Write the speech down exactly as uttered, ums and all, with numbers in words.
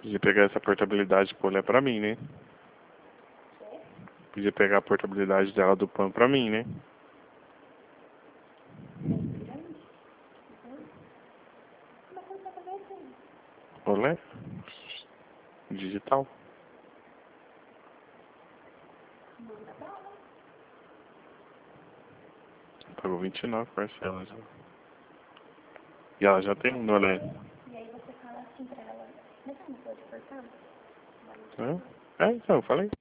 Podia pegar essa portabilidade e pôr ela pra mim, né? Podia pegar a portabilidade dela do pano pra mim, né? Olé? Digital. Pagou vinte e nove parcelas. E ela já tem um no olé. E aí você fala assim pra ela, mas ela não pode cortar? É, é então, falei.